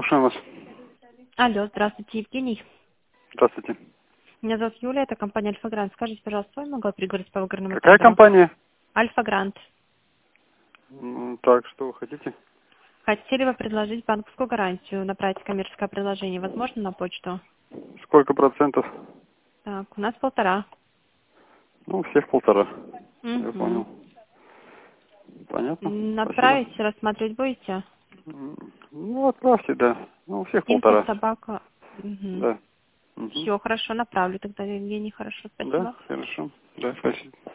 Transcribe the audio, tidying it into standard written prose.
слушаем вас. Алло, здравствуйте, Евгений. Здравствуйте. Меня зовут Юлия, это компания Альфа-Грант. Скажите, пожалуйста, я могла переговорить по выгодному Какая тендеру? компания? Альфа-Грант. Так, что вы хотите? Хотели бы предложить банковскую гарантию, направить коммерческое предложение. Возможно, на почту? Сколько процентов? Так, у нас 1,5. Ну, у всех 1,5. Я Угу. понял. Понятно. Спасибо. Направить, рассматривать будете? Ну, отправьте, да. Ну, у всех 1,5. Инфо-собака. Угу. Да. Угу. Все, хорошо, направлю тогда, Евгений, хорошо, Да, спасибо. хорошо. Да, спасибо.